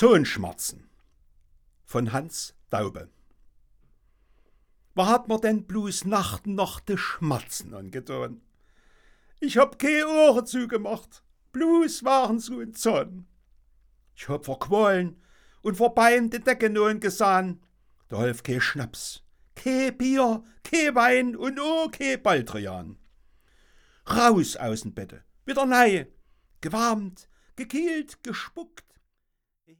Zahnschmerzen von Hans Daube. Wer hat mir denn bloß Nachten noch de Schmerzen angetan? Ich hab keine Ohren zugemacht, bloß waren so ein Zahn. Ich hab vor Qualen und vor Bein die Decke nun gesahn. Da half kein Schnaps, kein Bier, kein Wein und auch kein Baldrian. Raus aus dem Bette, wieder nei, gewarmt, gekielt, gespuckt,